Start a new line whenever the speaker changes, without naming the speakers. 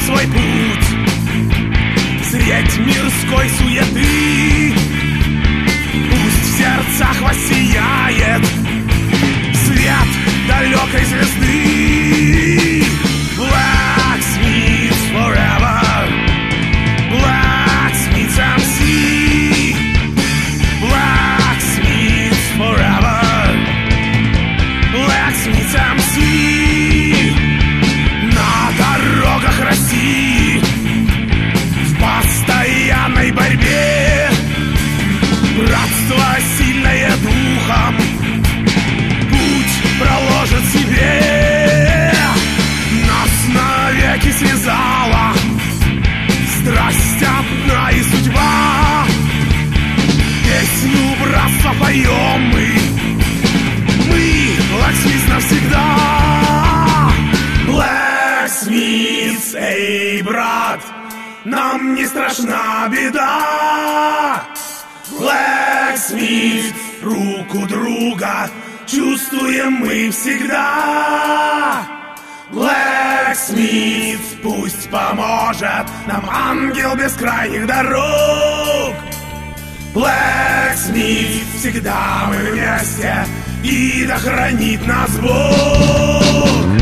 свой путь средь мирской суеты. Пусть в сердцах воссияет свет далекой звезды. Blacksmiths forever, Blacksmiths MC, Blacksmiths forever, Blacksmiths MC. На дорогах России в постоянной борьбе братство сильное духом путь проложит себе. Нас навеки связала страсть одна и судьба. Песню братства поем мы Blacksmiths навсегда. Blacksmiths, эй, брат, нам не страшна беда. Blacksmiths, руку друга чувствуем мы всегда. Blacksmiths, пусть поможет нам ангел бескрайних дорог. Blacksmiths, всегда мы вместе, и да хранит нас Бог.